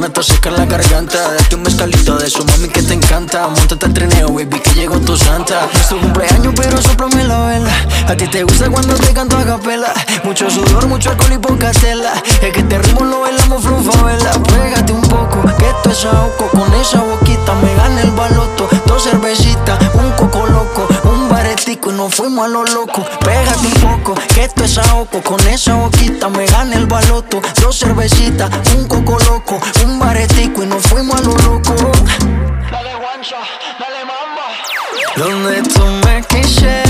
mañana te seca la garganta. Date un mezcalito de eso, mami, que te encanta. Móntate al trineo, baby, que llegó tu santa. Es tu cumpleaños, pero sóplame la vela. A ti te gusta cuando te canto a capela. Mucho sudor, mucho alcohol y poca tela. Es que este ritmo lo bailamos vela. Pégate un poco, que esto es ahogo. Con esa boquita me gana el baloto. 2 cervecitas, un coco loco, un baretico y nos fuimos a lo loco. Pégate un poco, que esto es ahogo. Con esa boquita me gana el baloto. 2 cervecitas, un coco loco, un baretico y nos fuimos a lo loco. Dale guancha, dale mamba. Donde tú me quisieras